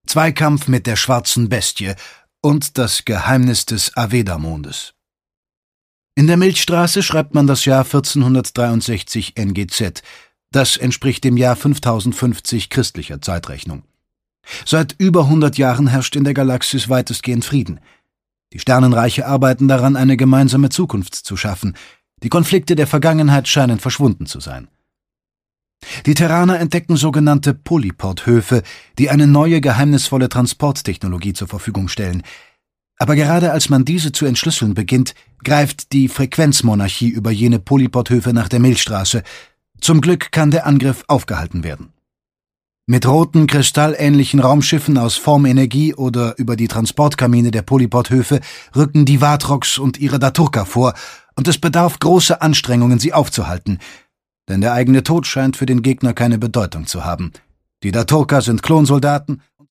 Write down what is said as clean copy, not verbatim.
Zweikampf mit der schwarzen Bestie und das Geheimnis des Aveda-Mondes. In der Milchstraße schreibt man das Jahr 1463 NGZ. Das entspricht dem Jahr 5050 christlicher Zeitrechnung. Seit über 100 Jahren herrscht in der Galaxis weitestgehend Frieden. Die Sternenreiche arbeiten daran, eine gemeinsame Zukunft zu schaffen. Die Konflikte der Vergangenheit scheinen verschwunden zu sein. Die Terraner entdecken sogenannte Polyport-Höfe, die eine neue, geheimnisvolle Transporttechnologie zur Verfügung stellen. Aber gerade als man diese zu entschlüsseln beginnt, greift die Frequenzmonarchie über jene Polyport-Höfe nach der Milchstraße. Zum Glück kann der Angriff aufgehalten werden. Mit roten, kristallähnlichen Raumschiffen aus Formenergie oder über die Transportkamine der Polyport-Höfe rücken die Vatrox und ihre Daturka vor, und es bedarf großer Anstrengungen, sie aufzuhalten, denn der eigene Tod scheint für den Gegner keine Bedeutung zu haben. Die Daturka sind Klonsoldaten,